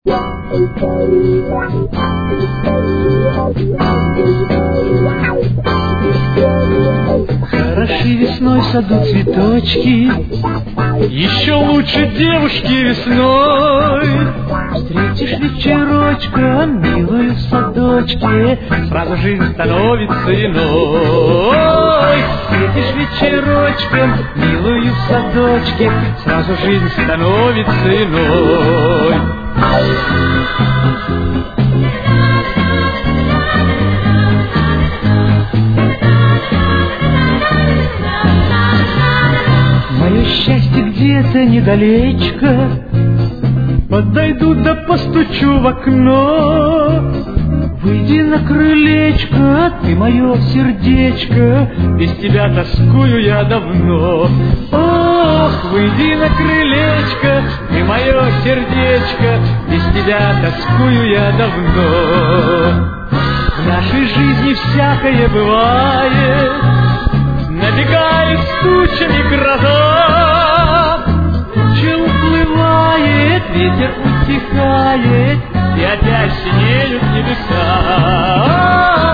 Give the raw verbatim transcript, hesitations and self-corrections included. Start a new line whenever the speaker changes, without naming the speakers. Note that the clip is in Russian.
Хороши весной в саду цветочки, еще лучше девушки весной. Встретишь вечерочка, милую в садочке, сразу жизнь становится иной. Встретишь вечерочком, милую в садочке, сразу жизнь становится иной. Мое счастье где-то недалечко, подойду да постучу в окно. Выйди на крылечко, ты мое сердечко, без тебя тоскую я давно. Ох, выйди на крылечко, ты мое сердечко, без тебя тоскую я давно. В нашей жизни всякое бывает, набегает с тучами гроза. Туча уплывает, ветер утихает, и опять синеют небеса.